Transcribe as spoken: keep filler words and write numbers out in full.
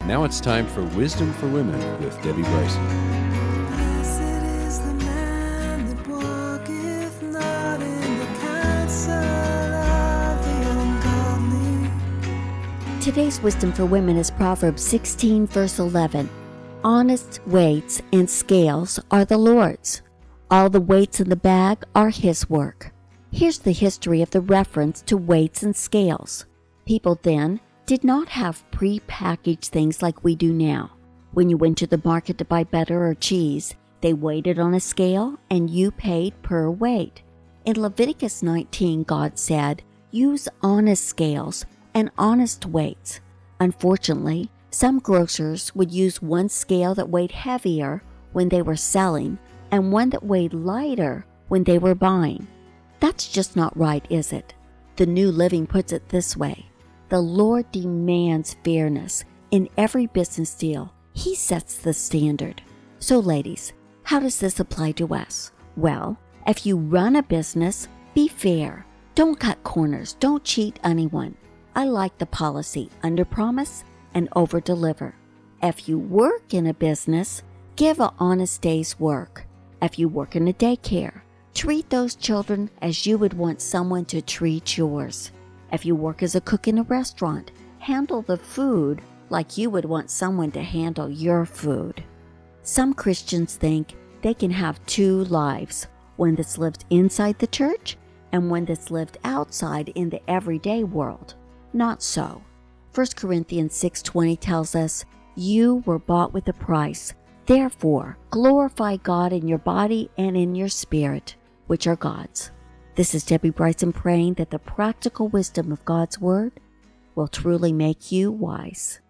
Now it's time for Wisdom for Women with Debbie Bryson. Blessed is the man that walketh not in the counsel of the ungodly. Today's Wisdom for Women is Proverbs sixteen, verse eleven. Honest weights and scales are the Lord's. All the weights in the bag are His work. Here's the history of the reference to weights and scales. People then did not have pre-packaged things like we do now. When you went to the market to buy butter or cheese, they weighed it on a scale and you paid per weight. In Leviticus nineteen, God said, use honest scales and honest weights. Unfortunately, some grocers would use one scale that weighed heavier when they were selling and one that weighed lighter when they were buying. That's just not right, is it? The New Living puts it this way. The Lord demands fairness in every business deal. He sets the standard. So ladies, how does this apply to us? Well, if you run a business, be fair. Don't cut corners. Don't cheat anyone. I like the policy, under promise and over deliver. If you work in a business, give an honest day's work. If you work in a daycare, treat those children as you would want someone to treat yours. If you work as a cook in a restaurant, handle the food like you would want someone to handle your food. Some Christians think they can have two lives, one that's lived inside the church and one that's lived outside in the everyday world. Not so. First Corinthians six twenty tells us, you were bought with a price. Therefore, glorify God in your body and in your spirit, which are God's. This is Debbie Bryson praying that the practical wisdom of God's Word will truly make you wise.